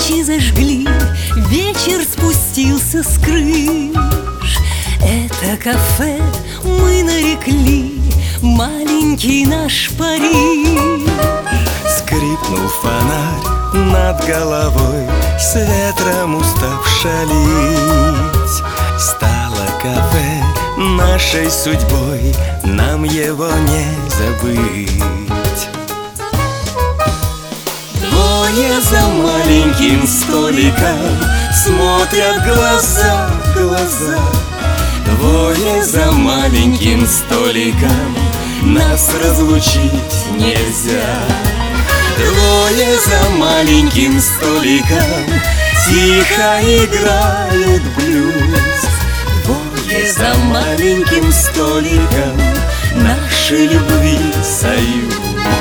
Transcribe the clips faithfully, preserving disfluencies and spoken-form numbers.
свечи зажгли, вечер спустился с крыш. Это кафе мы нарекли маленький наш Париж. Скрипнул фонарь над головой, с ветром устав шалить. Стало кафе нашей судьбой, нам его не забыть. Двое за маленьким столиком смотрят глаза в глаза. Двое за маленьким столиком, нас разлучить нельзя. Двое за маленьким столиком тихо играют блюз. Двое за маленьким столиком, нашей любви союз.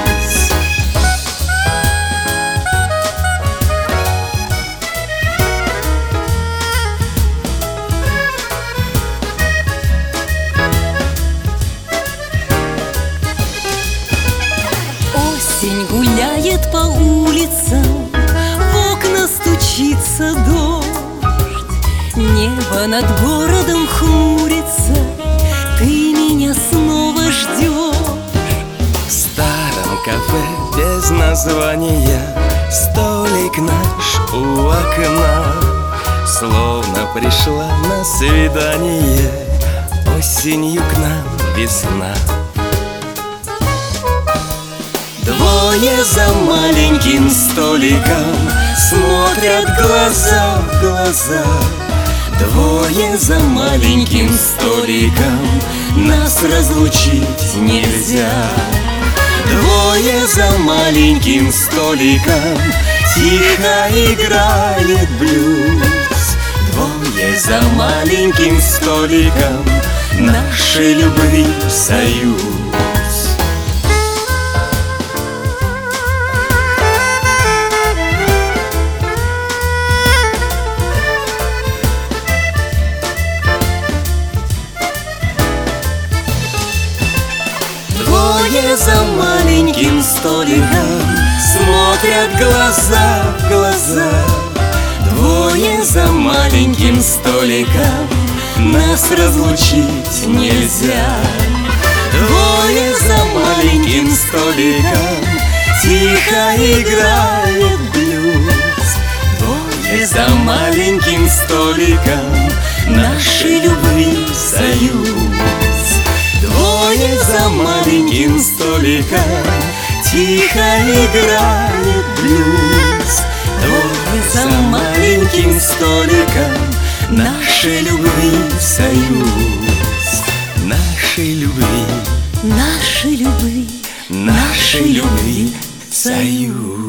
Осень гуляет по улицам, в окна стучится дождь. Небо над городом хмурится, ты меня снова ждешь. В старом кафе без названия столик наш у окна. Словно пришла на свидание осенью к нам весна. Двое за маленьким столиком смотрят глаза в глаза. Двое за маленьким столиком, нас разлучить нельзя. Двое за маленьким столиком тихо играет блюз. Двое за маленьким столиком, нашей любви союз. Двое за маленьким столиком смотрят глаза в глаза. Двое за маленьким столиком, нас разлучить нельзя. Двое за маленьким столиком тихо играет блюз. Двое за маленьким столиком, нашей любви союз. Двое за маленьким столиком тихо играет блюз. Двое за маленьким столиком, нашей любви союз. Нашей любви, Нашей любви, нашей любви союз.